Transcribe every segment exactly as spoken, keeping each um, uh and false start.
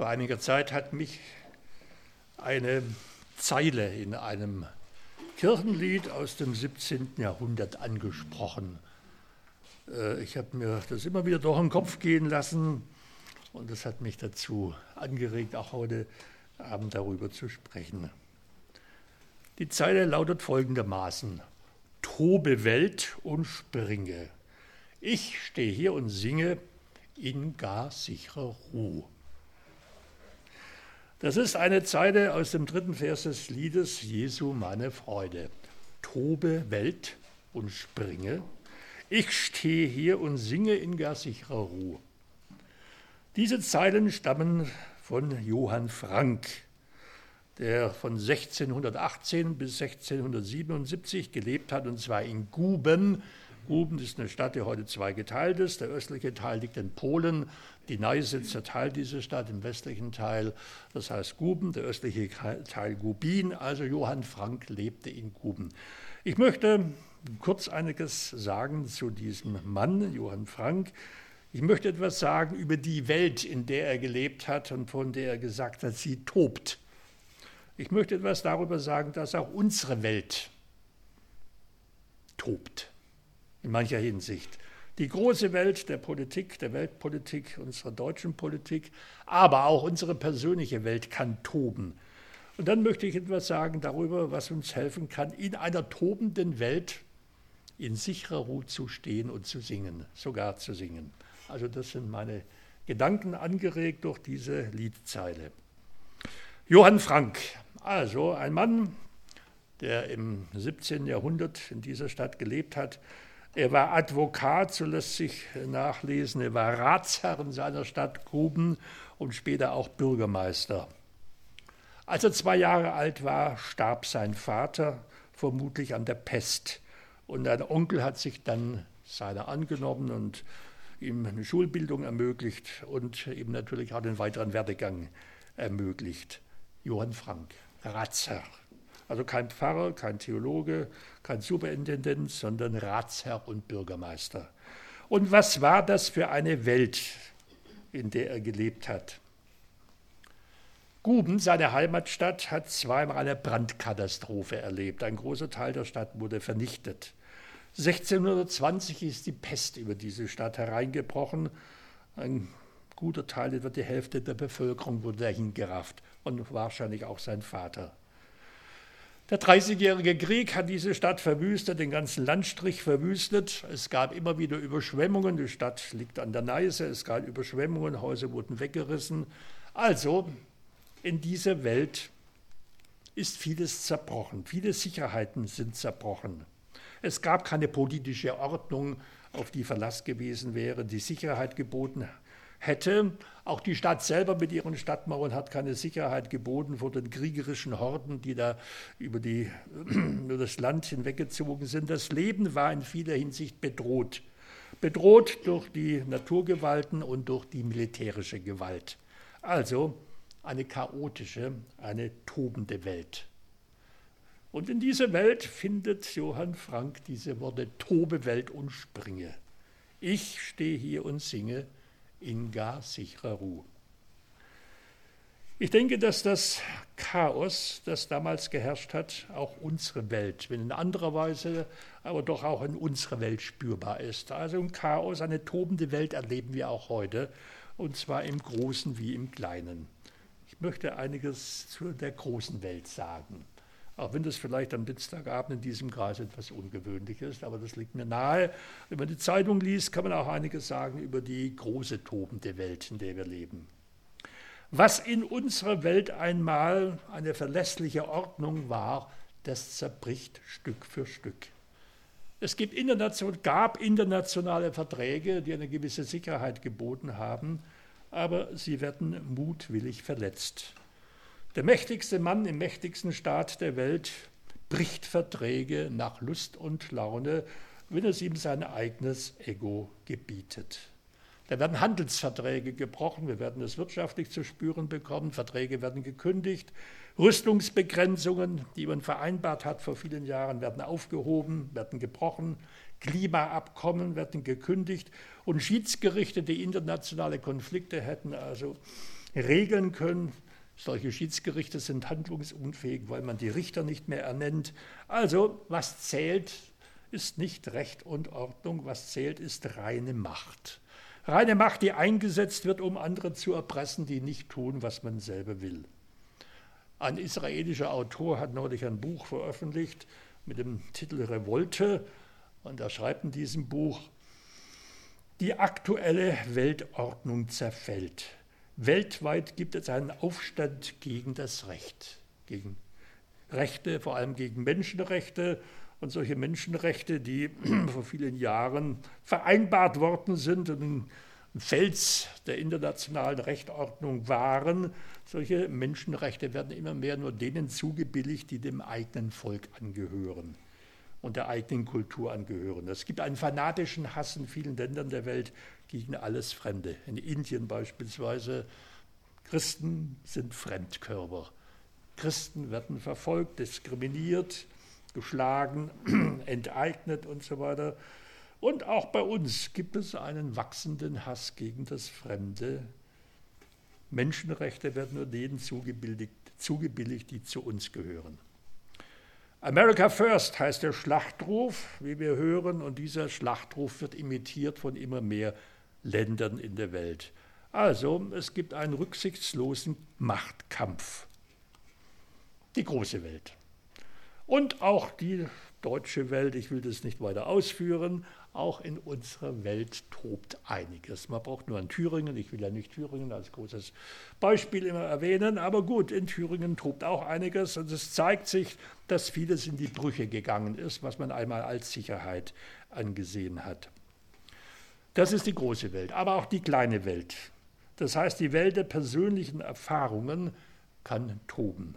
Vor einiger Zeit hat mich eine Zeile in einem Kirchenlied aus dem siebzehnten Jahrhundert angesprochen. Ich habe mir das immer wieder durch den Kopf gehen lassen und das hat mich dazu angeregt, auch heute Abend darüber zu sprechen. Die Zeile lautet folgendermaßen: Tobe Welt und springe. Ich stehe hier und singe in gar sicherer Ruh. Das ist eine Zeile aus dem dritten Vers des Liedes Jesu meine Freude. Tobe Welt und springe. Ich stehe hier und singe in gar sicherer Ruh. Diese Zeilen stammen von Johann Frank, der von sechzehnhundertachtzehn bis sechzehnhundertsiebenundsiebzig gelebt hat, und zwar in Guben. Guben ist eine Stadt, die heute zweigeteilt ist. Der östliche Teil liegt in Polen. Die Neiße zerteilt diese Stadt im westlichen Teil. Das heißt Guben, der östliche Teil Gubin. Also Johann Frank lebte in Guben. Ich möchte kurz einiges sagen zu diesem Mann, Johann Frank. Ich möchte etwas sagen über die Welt, in der er gelebt hat und von der er gesagt hat, sie tobt. Ich möchte etwas darüber sagen, dass auch unsere Welt tobt, in mancher Hinsicht. Die große Welt der Politik, der Weltpolitik, unserer deutschen Politik, aber auch unsere persönliche Welt kann toben. Und dann möchte ich etwas sagen darüber, was uns helfen kann, in einer tobenden Welt in sicherer Ruhe zu stehen und zu singen, sogar zu singen. Also das sind meine Gedanken, angeregt durch diese Liedzeile. Johann Frank, also ein Mann, der im siebzehnten Jahrhundert in dieser Stadt gelebt hat. Er war Advokat, so lässt sich nachlesen. Er war Ratsherr in seiner Stadt Guben und später auch Bürgermeister. Als er zwei Jahre alt war, starb sein Vater, vermutlich an der Pest. Und ein Onkel hat sich dann seiner angenommen und ihm eine Schulbildung ermöglicht und ihm natürlich auch den weiteren Werdegang ermöglicht. Johann Frank, Ratsherr. Also kein Pfarrer, kein Theologe, kein Superintendent, sondern Ratsherr und Bürgermeister. Und was war das für eine Welt, in der er gelebt hat? Guben, seine Heimatstadt, hat zweimal eine Brandkatastrophe erlebt. Ein großer Teil der Stadt wurde vernichtet. sechzehnhundertzwanzig ist die Pest über diese Stadt hereingebrochen. Ein guter Teil, etwa die Hälfte der Bevölkerung wurde dahin gerafft und wahrscheinlich auch sein Vater. Der Dreißigjährige Krieg hat diese Stadt verwüstet, den ganzen Landstrich verwüstet. Es gab immer wieder Überschwemmungen. Die Stadt liegt an der Neiße. Es gab Überschwemmungen, Häuser wurden weggerissen. Also in dieser Welt ist vieles zerbrochen. Viele Sicherheiten sind zerbrochen. Es gab keine politische Ordnung, auf die Verlass gewesen wäre, die Sicherheit geboten hätte. Auch die Stadt selber mit ihren Stadtmauern hat keine Sicherheit geboten vor den kriegerischen Horden, die da über, die, über das Land hinweggezogen sind. Das Leben war in vieler Hinsicht bedroht. Bedroht durch die Naturgewalten und durch die militärische Gewalt. Also eine chaotische, eine tobende Welt. Und in dieser Welt findet Johann Frank diese Worte: Tobe Welt und springe. Ich stehe hier und singe in gar sicherer Ruhe. Ich denke, dass das Chaos, das damals geherrscht hat, auch unsere Welt, wenn in anderer Weise, aber doch auch in unserer Welt spürbar ist. Also ein Chaos, eine tobende Welt erleben wir auch heute, und zwar im Großen wie im Kleinen. Ich möchte einiges zu der großen Welt sagen. Auch wenn das vielleicht am Dienstagabend in diesem Kreis etwas ungewöhnlich ist, aber das liegt mir nahe. Wenn man die Zeitung liest, kann man auch einiges sagen über die große, tobende Welt, in der wir leben. Was in unserer Welt einmal eine verlässliche Ordnung war, das zerbricht Stück für Stück. Es gibt internation- gab internationale Verträge, die eine gewisse Sicherheit geboten haben, aber sie werden mutwillig verletzt. Der mächtigste Mann im mächtigsten Staat der Welt bricht Verträge nach Lust und Laune, wenn es ihm sein eigenes Ego gebietet. Da werden Handelsverträge gebrochen, wir werden es wirtschaftlich zu spüren bekommen, Verträge werden gekündigt, Rüstungsbegrenzungen, die man vereinbart hat vor vielen Jahren, werden aufgehoben, werden gebrochen, Klimaabkommen werden gekündigt und Schiedsgerichte, die internationale Konflikte hätten also regeln können. Solche Schiedsgerichte sind handlungsunfähig, weil man die Richter nicht mehr ernennt. Also was zählt, ist nicht Recht und Ordnung, was zählt, ist reine Macht. Reine Macht, die eingesetzt wird, um andere zu erpressen, die nicht tun, was man selber will. Ein israelischer Autor hat neulich ein Buch veröffentlicht mit dem Titel Revolte, und er schreibt in diesem Buch: Die aktuelle Weltordnung zerfällt. Weltweit gibt es einen Aufstand gegen das Recht, gegen Rechte, vor allem gegen Menschenrechte. Und solche Menschenrechte, die vor vielen Jahren vereinbart worden sind und ein Fels der internationalen Rechtsordnung waren, solche Menschenrechte werden immer mehr nur denen zugebilligt, die dem eigenen Volk angehören und der eigenen Kultur angehören. Es gibt einen fanatischen Hass in vielen Ländern der Welt gegen alles Fremde. In Indien beispielsweise, Christen sind Fremdkörper. Christen werden verfolgt, diskriminiert, geschlagen, enteignet und so weiter. Und auch bei uns gibt es einen wachsenden Hass gegen das Fremde. Menschenrechte werden nur denen zugebilligt, zugebilligt, die zu uns gehören. America First heißt der Schlachtruf, wie wir hören, und dieser Schlachtruf wird imitiert von immer mehr Ländern in der Welt. Also, es gibt einen rücksichtslosen Machtkampf. Die große Welt. Und auch die deutsche Welt, ich will das nicht weiter ausführen, auch in unserer Welt tobt einiges. Man braucht nur an Thüringen, ich will ja nicht Thüringen als großes Beispiel immer erwähnen, aber gut, in Thüringen tobt auch einiges und es zeigt sich, dass vieles in die Brüche gegangen ist, was man einmal als Sicherheit angesehen hat. Das ist die große Welt, aber auch die kleine Welt. Das heißt, die Welt der persönlichen Erfahrungen kann toben.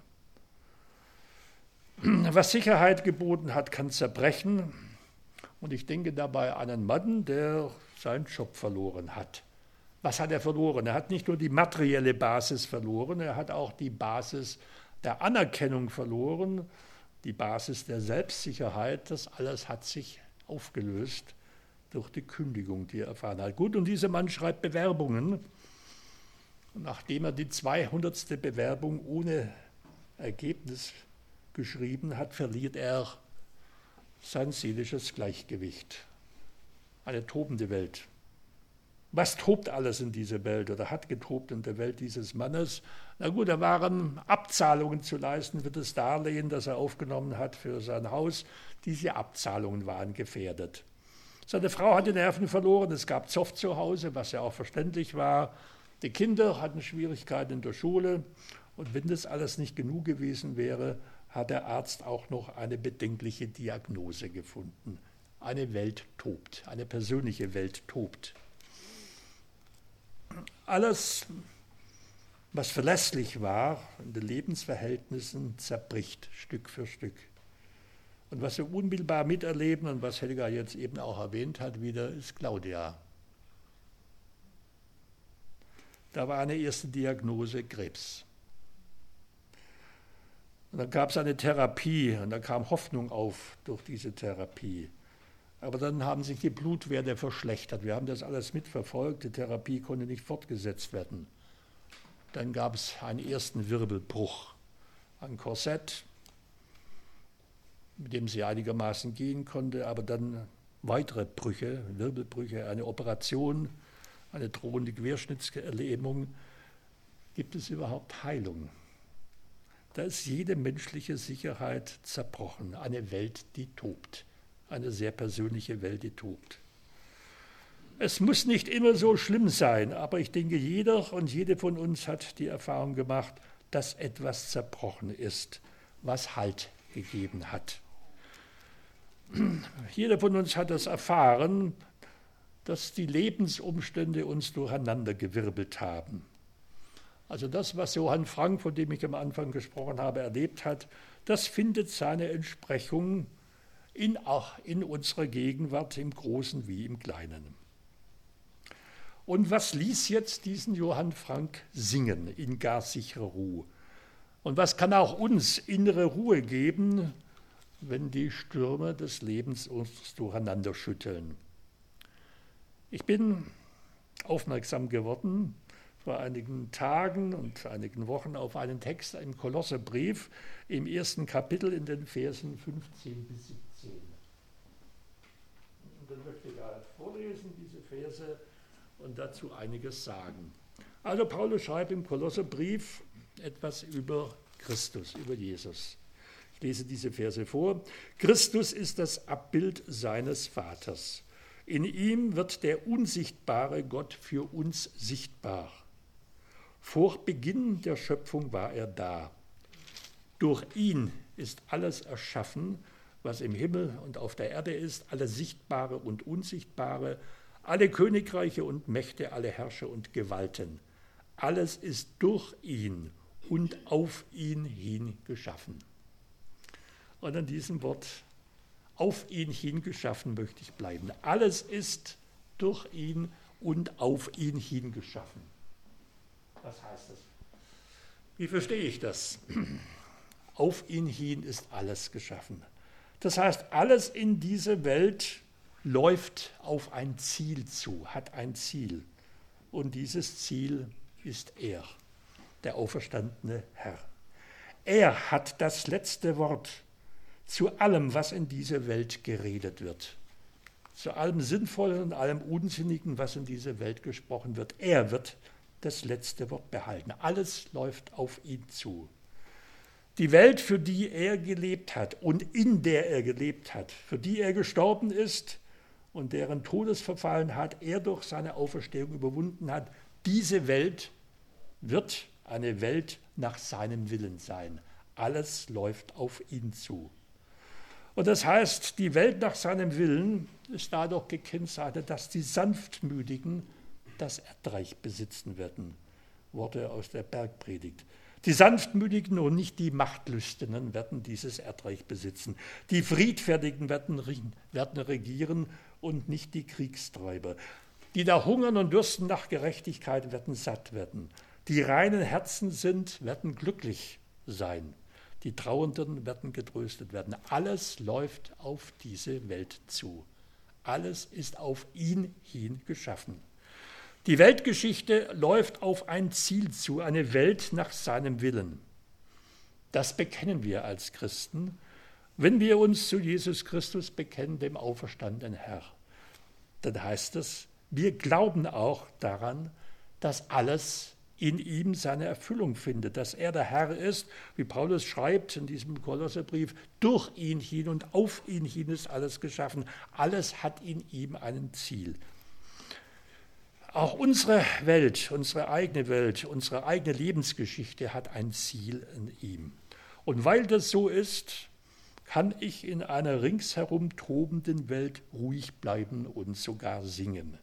Was Sicherheit geboten hat, kann zerbrechen. Und ich denke dabei an einen Mann, der seinen Job verloren hat. Was hat er verloren? Er hat nicht nur die materielle Basis verloren, er hat auch die Basis der Anerkennung verloren, die Basis der Selbstsicherheit. Das alles hat sich aufgelöst durch die Kündigung, die er erfahren hat. Gut, und dieser Mann schreibt Bewerbungen. Und nachdem er die zweihundertste Bewerbung ohne Ergebnis geschrieben hat, verliert er sein seelisches Gleichgewicht. Eine tobende Welt. Was tobt alles in dieser Welt oder hat getobt in der Welt dieses Mannes? Na gut, da waren Abzahlungen zu leisten für das Darlehen, das er aufgenommen hat für sein Haus. Diese Abzahlungen waren gefährdet. Seine Frau hat die Nerven verloren, es gab Zoff zu Hause, was ja auch verständlich war. Die Kinder hatten Schwierigkeiten in der Schule und wenn das alles nicht genug gewesen wäre, hat der Arzt auch noch eine bedenkliche Diagnose gefunden. Eine Welt tobt, eine persönliche Welt tobt. Alles, was verlässlich war in den Lebensverhältnissen, zerbricht Stück für Stück. Und was wir unmittelbar miterleben und was Helga jetzt eben auch erwähnt hat, wieder ist Claudia. Da war eine erste Diagnose Krebs. Und dann gab es eine Therapie und da kam Hoffnung auf durch diese Therapie. Aber dann haben sich die Blutwerte verschlechtert. Wir haben das alles mitverfolgt. Die Therapie konnte nicht fortgesetzt werden. Dann gab es einen ersten Wirbelbruch. Ein Korsett, mit dem sie einigermaßen gehen konnte, aber dann weitere Brüche, Wirbelbrüche, eine Operation, eine drohende Querschnittslähmung. Gibt es überhaupt Heilung? Da ist jede menschliche Sicherheit zerbrochen. Eine Welt, die tobt. Eine sehr persönliche Welt, die tobt. Es muss nicht immer so schlimm sein, aber ich denke, jeder und jede von uns hat die Erfahrung gemacht, dass etwas zerbrochen ist, was Halt gegeben hat. Jeder von uns hat das erfahren, dass die Lebensumstände uns durcheinandergewirbelt haben. Also das, was Johann Frank, von dem ich am Anfang gesprochen habe, erlebt hat, das findet seine Entsprechung in, auch in unserer Gegenwart, im Großen wie im Kleinen. Und was ließ jetzt diesen Johann Frank singen in gar sicherer Ruhe? Und was kann auch uns innere Ruhe geben, wenn die Stürme des Lebens uns durcheinander schütteln? Ich bin aufmerksam geworden vor einigen Tagen und einigen Wochen auf einen Text im Kolosserbrief im ersten Kapitel in den Versen fünfzehn bis siebzehn. Und dann möchte ich vorlesen, diese Verse, und dazu einiges sagen. Also Paulus schreibt im Kolosserbrief etwas über Christus, über Jesus. Ich lese diese Verse vor. Christus ist das Abbild seines Vaters. In ihm wird der unsichtbare Gott für uns sichtbar. Vor Beginn der Schöpfung war er da. Durch ihn ist alles erschaffen, was im Himmel und auf der Erde ist, alles Sichtbare und Unsichtbare, alle Königreiche und Mächte, alle Herrscher und Gewalten. Alles ist durch ihn und auf ihn hin geschaffen. Und an diesem Wort, auf ihn hin geschaffen, möchte ich bleiben. Alles ist durch ihn und auf ihn hin geschaffen. Was heißt das? Wie verstehe ich das? Auf ihn hin ist alles geschaffen. Das heißt, alles in dieser Welt läuft auf ein Ziel zu, hat ein Ziel. Und dieses Ziel ist er, der auferstandene Herr. Er hat das letzte Wort zu allem, was in dieser Welt geredet wird. Zu allem Sinnvollen und allem Unsinnigen, was in dieser Welt gesprochen wird. Er wird das letzte Wort behalten. Alles läuft auf ihn zu. Die Welt, für die er gelebt hat und in der er gelebt hat, für die er gestorben ist und deren Todesverfallen hat, er durch seine Auferstehung überwunden hat, diese Welt wird eine Welt nach seinem Willen sein. Alles läuft auf ihn zu. Und das heißt, die Welt nach seinem Willen ist dadurch gekennzeichnet, dass die Sanftmütigen das Erdreich besitzen werden. Worte aus der Bergpredigt. Die Sanftmütigen und nicht die Machtlüsternen werden dieses Erdreich besitzen. Die Friedfertigen werden, werden regieren und nicht die Kriegstreiber. Die da hungern und dürsten nach Gerechtigkeit werden satt werden. Die reinen Herzen sind, werden glücklich sein. Die Trauernden werden getröstet werden. Alles läuft auf diese Welt zu. Alles ist auf ihn hin geschaffen. Die Weltgeschichte läuft auf ein Ziel zu, eine Welt nach seinem Willen. Das bekennen wir als Christen, wenn wir uns zu Jesus Christus bekennen, dem auferstandenen Herr. Dann heißt es, wir glauben auch daran, dass alles in ihm seine Erfüllung findet, dass er der Herr ist, wie Paulus schreibt in diesem Kolosserbrief, durch ihn hin und auf ihn hin ist alles geschaffen. Alles hat in ihm ein Ziel. Auch unsere Welt, unsere eigene Welt, unsere eigene Lebensgeschichte hat ein Ziel in ihm. Und weil das so ist, kann ich in einer ringsherum tobenden Welt ruhig bleiben und sogar singen.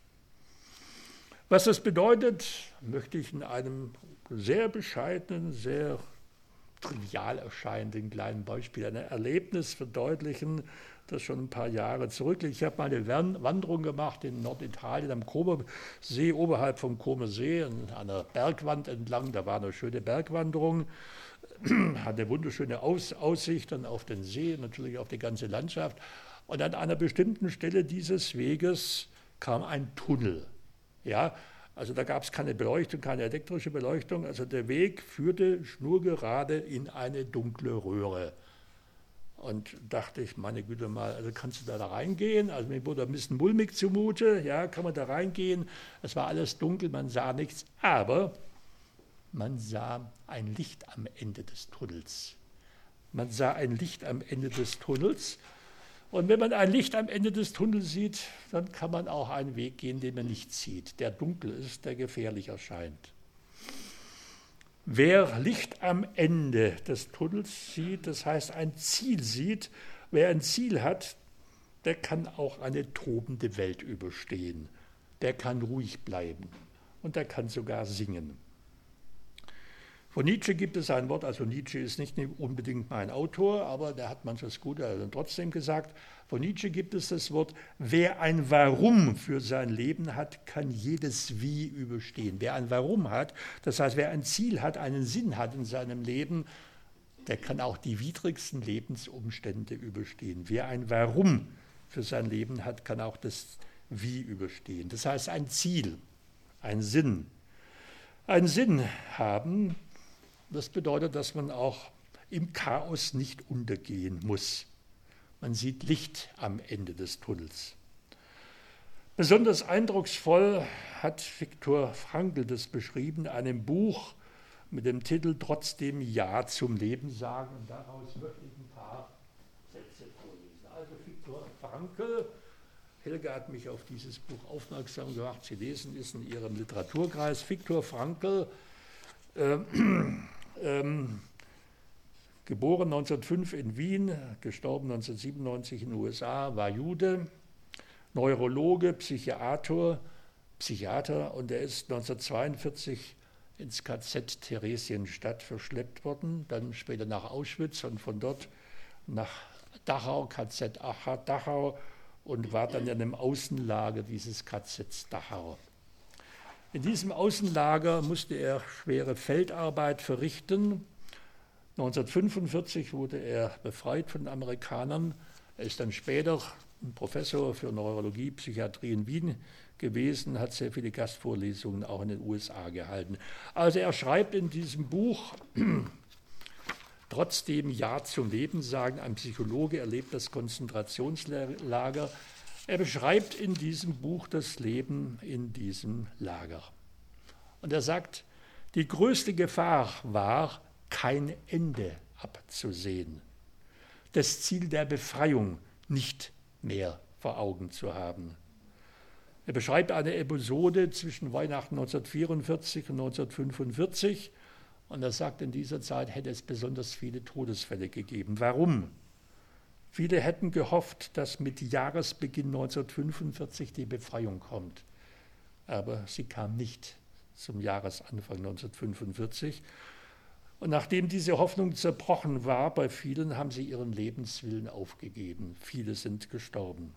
Was das bedeutet, möchte ich in einem sehr bescheidenen, sehr trivial erscheinenden kleinen Beispiel, ein Erlebnis verdeutlichen, das schon ein paar Jahre zurückliegt. Ich habe mal eine Wanderung gemacht in Norditalien am Comersee, oberhalb vom Comersee, an einer Bergwand entlang. Da war eine schöne Bergwanderung, hatte eine wunderschöne Aus Aussicht dann auf den See, natürlich auf die ganze Landschaft. Und an einer bestimmten Stelle dieses Weges kam ein Tunnel. Ja, also da gab es keine Beleuchtung, keine elektrische Beleuchtung. Also der Weg führte schnurgerade in eine dunkle Röhre. Und dachte ich, meine Güte mal, also kannst du da, da reingehen? Also mir wurde ein bisschen mulmig zumute, ja, kann man da reingehen? Es war alles dunkel, man sah nichts, aber man sah ein Licht am Ende des Tunnels. Man sah ein Licht am Ende des Tunnels. Und wenn man ein Licht am Ende des Tunnels sieht, dann kann man auch einen Weg gehen, den man nicht sieht, der dunkel ist, der gefährlich erscheint. Wer Licht am Ende des Tunnels sieht, das heißt ein Ziel sieht, wer ein Ziel hat, der kann auch eine tobende Welt überstehen. Der kann ruhig bleiben und der kann sogar singen. Von Nietzsche gibt es ein Wort, also Nietzsche ist nicht unbedingt mein Autor, aber der hat manches Gute trotzdem gesagt. Von Nietzsche gibt es das Wort, wer ein Warum für sein Leben hat, kann jedes Wie überstehen. Wer ein Warum hat, das heißt, wer ein Ziel hat, einen Sinn hat in seinem Leben, der kann auch die widrigsten Lebensumstände überstehen. Wer ein Warum für sein Leben hat, kann auch das Wie überstehen. Das heißt, ein Ziel, ein Sinn. einen Sinn haben. Das bedeutet, dass man auch im Chaos nicht untergehen muss. Man sieht Licht am Ende des Tunnels. Besonders eindrucksvoll hat Viktor Frankl das beschrieben in einem Buch mit dem Titel Trotzdem Ja zum Leben sagen. Und daraus möchte ich ein paar Sätze vorlesen. Also Viktor Frankl, Helga hat mich auf dieses Buch aufmerksam gemacht, Sie lesen es in Ihrem Literaturkreis. Viktor Frankl, äh, ähm, geboren neunzehnhundertfünf in Wien, gestorben neunzehnhundertsiebenundneunzig in den U S A, war Jude, Neurologe, Psychiater, Psychiater und er ist neunzehnhundertzweiundvierzig ins K Z Theresienstadt verschleppt worden, dann später nach Auschwitz und von dort nach Dachau, K Z Dachau und war dann in einem Außenlager dieses K Z Dachau. In diesem Außenlager musste er schwere Feldarbeit verrichten. neunzehnhundertfünfundvierzig wurde er befreit von den Amerikanern. Er ist dann später ein Professor für Neurologie, Psychiatrie in Wien gewesen, hat sehr viele Gastvorlesungen auch in den U S A gehalten. Also er schreibt in diesem Buch, trotzdem Ja zum Leben sagen, ein Psychologe erlebt das Konzentrationslager. Er beschreibt in diesem Buch das Leben in diesem Lager. Und er sagt, die größte Gefahr war, kein Ende abzusehen, das Ziel der Befreiung nicht mehr vor Augen zu haben. Er beschreibt eine Episode zwischen Weihnachten neunzehnhundertvierundvierzig und neunzehnhundertfünfundvierzig und er sagt, in dieser Zeit hätte es besonders viele Todesfälle gegeben. Warum? Viele hätten gehofft, dass mit Jahresbeginn neunzehnhundertfünfundvierzig die Befreiung kommt, aber sie kam nicht zum Jahresanfang neunzehnhundertfünfundvierzig. Und nachdem diese Hoffnung zerbrochen war, bei vielen haben sie ihren Lebenswillen aufgegeben. Viele sind gestorben.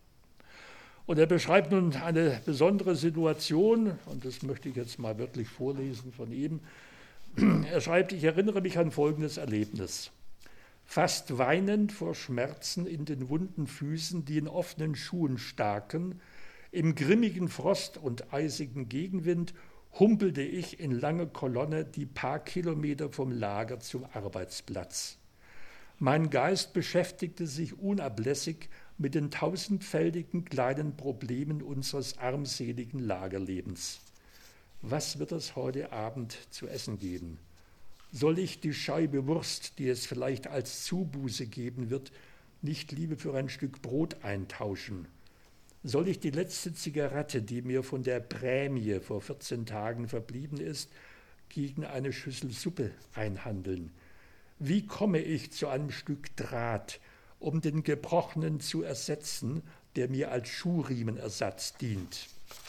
Und er beschreibt nun eine besondere Situation, und das möchte ich jetzt mal wirklich vorlesen von ihm. Er schreibt, ich erinnere mich an folgendes Erlebnis. Fast weinend vor Schmerzen in den wunden Füßen, die in offenen Schuhen staken, im grimmigen Frost und eisigen Gegenwind, humpelte ich in lange Kolonne die paar Kilometer vom Lager zum Arbeitsplatz. Mein Geist beschäftigte sich unablässig mit den tausendfältigen kleinen Problemen unseres armseligen Lagerlebens. Was wird es heute Abend zu essen geben? Soll ich die Scheibe Wurst, die es vielleicht als Zubuße geben wird, nicht lieber für ein Stück Brot eintauschen? Soll ich die letzte Zigarette, die mir von der Prämie vor vierzehn Tagen verblieben ist, gegen eine Schüssel Suppe einhandeln? Wie komme ich zu einem Stück Draht, um den gebrochenen zu ersetzen, der mir als Schuhriemenersatz dient?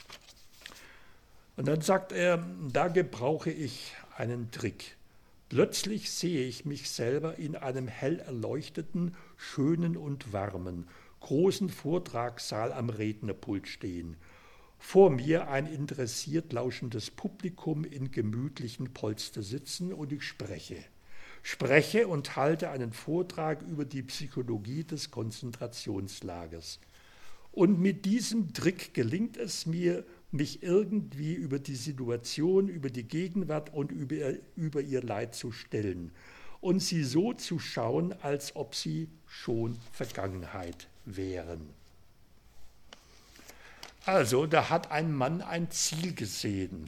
Und dann sagt er, da gebrauche ich einen Trick. Plötzlich sehe ich mich selber in einem hell erleuchteten, schönen und warmen, großen Vortragssaal am Rednerpult stehen. Vor mir ein interessiert lauschendes Publikum in gemütlichen Polster sitzen und ich spreche. Spreche und halte einen Vortrag über die Psychologie des Konzentrationslagers. Und mit diesem Trick gelingt es mir, mich irgendwie über die Situation, über die Gegenwart und über, über ihr Leid zu stellen und sie so zu schauen, als ob sie schon Vergangenheit wären. Also, da hat ein Mann ein Ziel gesehen.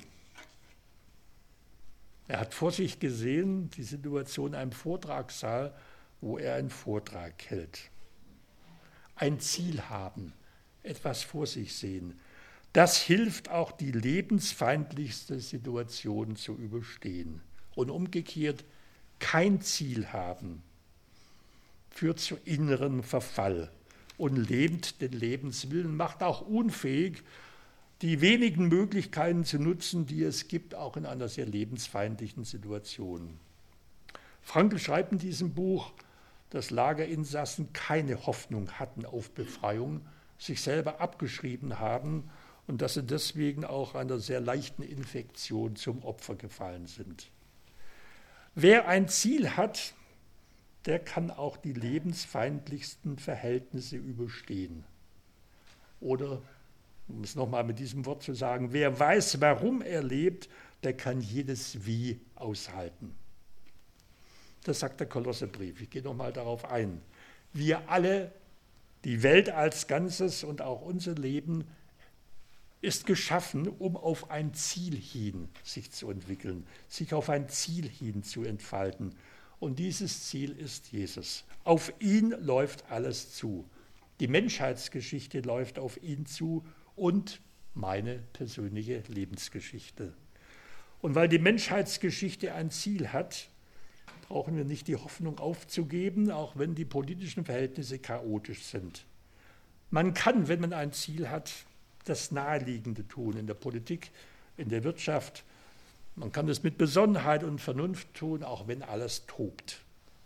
Er hat vor sich gesehen, die Situation in einem Vortragssaal, wo er einen Vortrag hält. Ein Ziel haben, etwas vor sich sehen. Das hilft auch, die lebensfeindlichste Situation zu überstehen. Und umgekehrt, kein Ziel haben führt zu inneren Verfall und lähmt den Lebenswillen, macht auch unfähig, die wenigen Möglichkeiten zu nutzen, die es gibt, auch in einer sehr lebensfeindlichen Situation. Frankl schreibt in diesem Buch, dass Lagerinsassen keine Hoffnung hatten auf Befreiung, sich selber abgeschrieben haben und dass sie deswegen auch einer sehr leichten Infektion zum Opfer gefallen sind. Wer ein Ziel hat, der kann auch die lebensfeindlichsten Verhältnisse überstehen. Oder um es nochmal mit diesem Wort zu sagen, wer weiß, warum er lebt, der kann jedes Wie aushalten. Das sagt der Kolosserbrief. Ich gehe nochmal darauf ein. Wir alle, die Welt als Ganzes und auch unser Leben, ist geschaffen, um auf ein Ziel hin sich zu entwickeln, sich auf ein Ziel hin zu entfalten. Und dieses Ziel ist Jesus. Auf ihn läuft alles zu. Die Menschheitsgeschichte läuft auf ihn zu und meine persönliche Lebensgeschichte. Und weil die Menschheitsgeschichte ein Ziel hat, brauchen wir nicht die Hoffnung aufzugeben, auch wenn die politischen Verhältnisse chaotisch sind. Man kann, wenn man ein Ziel hat, das Naheliegende tun in der Politik, in der Wirtschaft. Man kann das mit Besonnenheit und Vernunft tun, auch wenn alles tobt.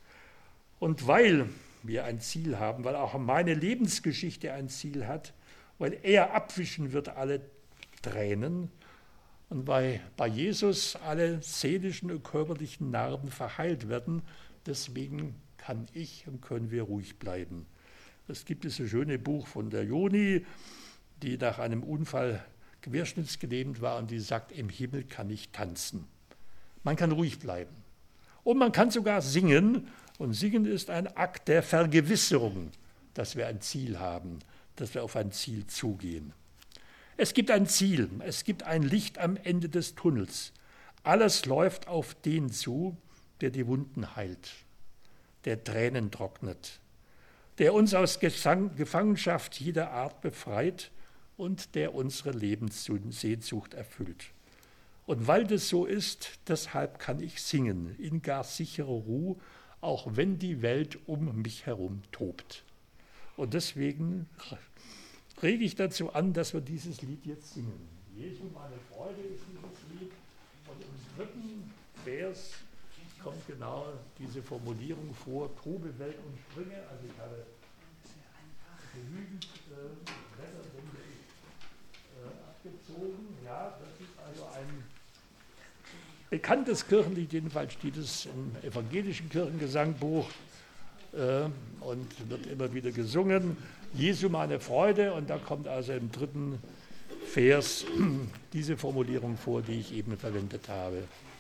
Und weil wir ein Ziel haben, weil auch meine Lebensgeschichte ein Ziel hat, weil er abwischen wird alle Tränen und weil bei Jesus alle seelischen und körperlichen Narben verheilt werden, deswegen kann ich und können wir ruhig bleiben. Es gibt dieses schöne Buch von der Joni, die nach einem Unfall querschnittsgelähmt war und die sagt, im Himmel kann ich tanzen. Man kann ruhig bleiben. Und man kann sogar singen. Und singen ist ein Akt der Vergewisserung, dass wir ein Ziel haben, dass wir auf ein Ziel zugehen. Es gibt ein Ziel, es gibt ein Licht am Ende des Tunnels. Alles läuft auf den zu, der die Wunden heilt, der Tränen trocknet, der uns aus Gefangenschaft jeder Art befreit und der unsere Lebenssehnsucht erfüllt. Und weil das so ist, deshalb kann ich singen, in gar sicherer Ruhe, auch wenn die Welt um mich herum tobt. Und deswegen rege ich dazu an, dass wir dieses Lied jetzt singen. Jesu, meine Freude ist dieses Lied. Und im dritten Vers kommt genau diese Formulierung vor, tobe Welt und springe. Also ich habe genügend äh, Wetterbände äh, abgezogen. Ja, das ist also ein bekanntes Kirchenlied, jedenfalls steht es im evangelischen Kirchengesangbuch äh, und wird immer wieder gesungen. Jesu meine Freude, und da kommt also im dritten Vers diese Formulierung vor, die ich eben verwendet habe.